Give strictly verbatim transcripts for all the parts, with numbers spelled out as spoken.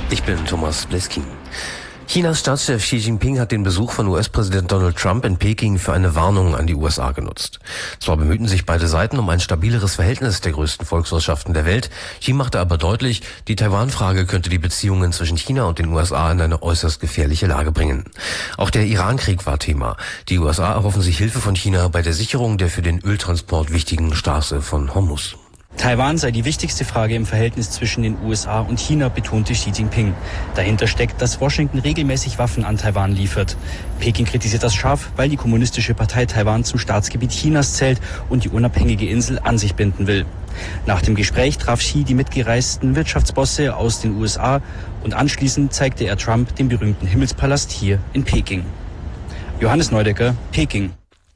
Ich bin Thomas Bleskin. Chinas Staatschef Xi Jinping hat den Besuch von U S-Präsident Donald Trump in Peking für eine Warnung an die U S A genutzt. Zwar bemühten sich beide Seiten um ein stabileres Verhältnis der größten Volkswirtschaften der Welt, Xi machte aber deutlich, die Taiwan-Frage könnte die Beziehungen zwischen China und den U S A in eine äußerst gefährliche Lage bringen. Auch der Iran-Krieg war Thema. Die U S A erhoffen sich Hilfe von China bei der Sicherung der für den Öltransport wichtigen Straße von Hormuz. Taiwan sei die wichtigste Frage im Verhältnis zwischen den U S A und China, betonte Xi Jinping. Dahinter steckt, dass Washington regelmäßig Waffen an Taiwan liefert. Peking kritisiert das scharf, weil die Kommunistische Partei Taiwan zum Staatsgebiet Chinas zählt und die unabhängige Insel an sich binden will. Nach dem Gespräch traf Xi die mitgereisten Wirtschaftsbosse aus den U S A und anschließend zeigte er Trump den berühmten Himmelspalast hier in Peking. Johannes Neudecker, Peking.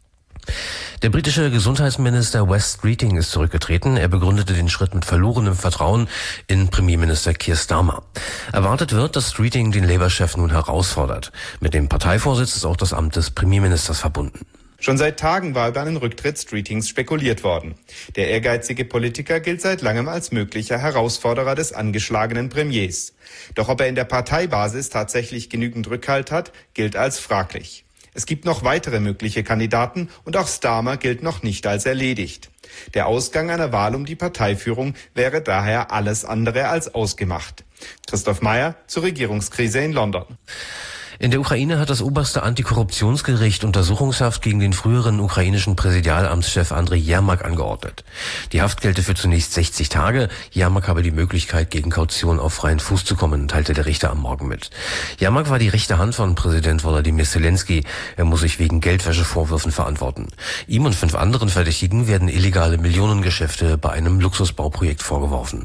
Der britische Gesundheitsminister Wes Streeting ist zurückgetreten. Er begründete den Schritt mit verlorenem Vertrauen in Premierminister Keir Starmer. Erwartet wird, dass Streeting den Labour-Chef nun herausfordert. Mit dem Parteivorsitz ist auch das Amt des Premierministers verbunden. Schon seit Tagen war über einen Rücktritt Streetings spekuliert worden. Der ehrgeizige Politiker gilt seit langem als möglicher Herausforderer des angeschlagenen Premiers. Doch ob er in der Parteibasis tatsächlich genügend Rückhalt hat, gilt als fraglich. Es gibt noch weitere mögliche Kandidaten und auch Starmer gilt noch nicht als erledigt. Der Ausgang einer Wahl um die Parteiführung wäre daher alles andere als ausgemacht. Christoph Meyer zur Regierungskrise in London. In der Ukraine hat das oberste Antikorruptionsgericht Untersuchungshaft gegen den früheren ukrainischen Präsidialamtschef Andriy Jermak angeordnet. Die Haft gelte für zunächst sechzig Tage. Jermak habe die Möglichkeit, gegen Kaution auf freien Fuß zu kommen, teilte der Richter am Morgen mit. Jermak war die rechte Hand von Präsident Volodymyr Zelensky. Er muss sich wegen Geldwäschevorwürfen verantworten. Ihm und fünf anderen Verdächtigen werden illegale Millionengeschäfte bei einem Luxusbauprojekt vorgeworfen.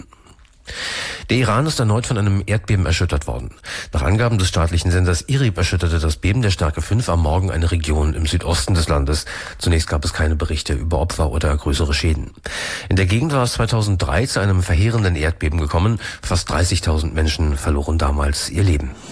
Der Iran ist erneut von einem Erdbeben erschüttert worden. Nach Angaben des staatlichen Senders I R I B erschütterte das Beben der Stärke fünf am Morgen eine Region im Südosten des Landes. Zunächst gab es keine Berichte über Opfer oder größere Schäden. In der Gegend war es zweitausenddrei zu einem verheerenden Erdbeben gekommen. Fast dreißigtausend Menschen verloren damals ihr Leben.